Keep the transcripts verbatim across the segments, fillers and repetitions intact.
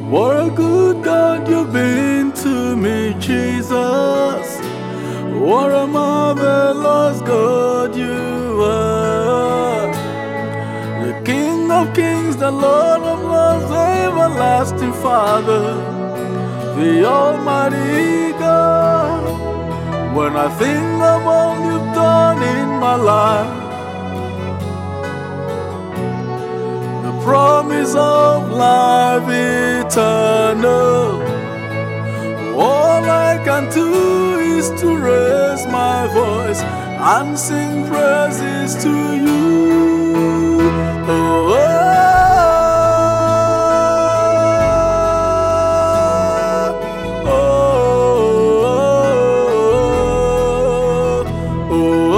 What a good God you've been to me, Jesus. What a marvelous God you are. The King of Kings, the Lord of Lords, the everlasting Father, the Almighty God. When I think of all you've done in my life, the promise of life eternal, all I can do is to raise my voice and sing praises to you. Oh, oh, oh, oh, oh,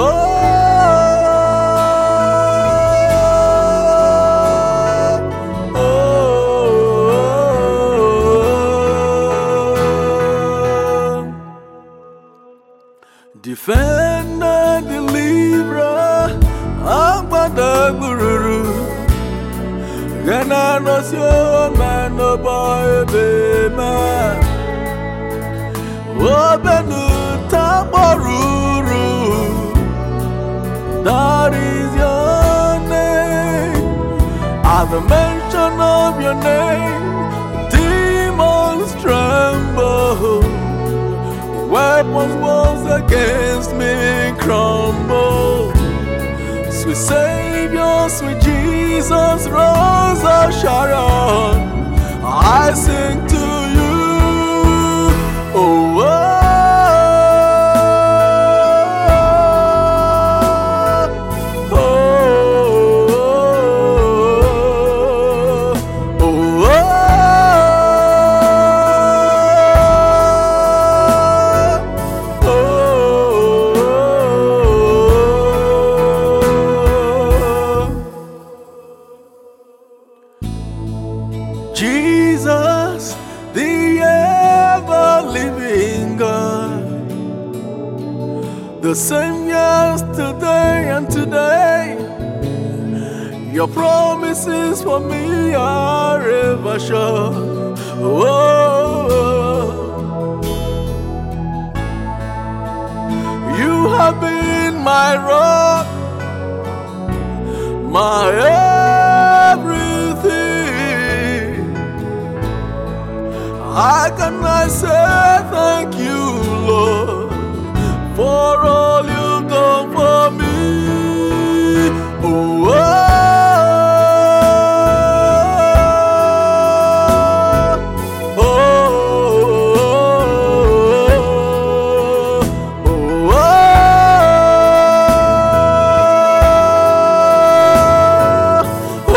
Defender, deliverer, Agbada Gururu, Gana Nosio, man, no boy, baby, Obenu Taboruru, that is your name. At the mention of your name, demons tremble. Weapons was against me crumble. Sweet Savior, sweet Jesus, Rose of Sharon, I sing to you. Oh, oh, oh, oh, oh, oh. Jesus, the ever-living God, the same yesterday and today. Your promises for me are ever sure. Oh, you have been my rock, my everything. How can I say thank you, Lord, for all you've done for me? Oh, oh, oh, oh, oh, oh,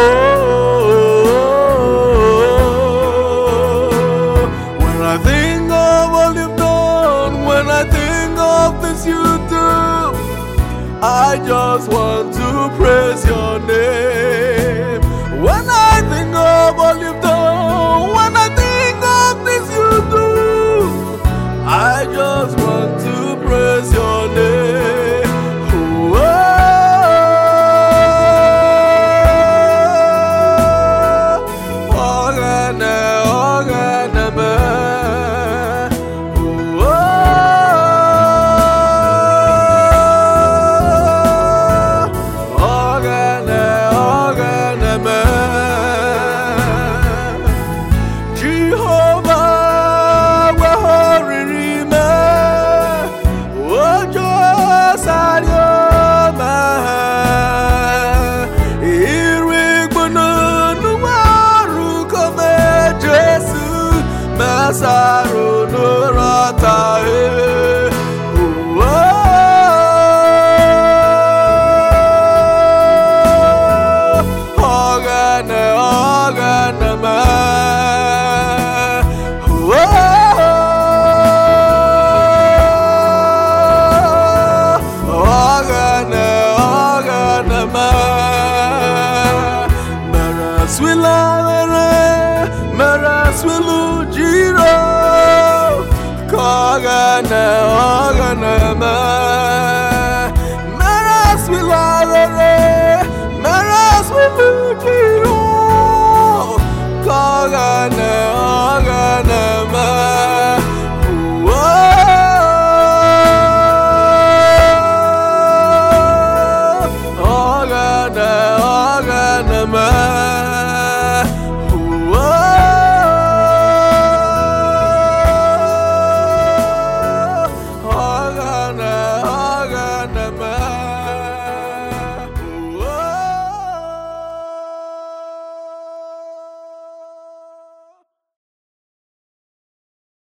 When I think of all you've done, when I think of things you do, I just want to praise your name. When I think of all you've done, when I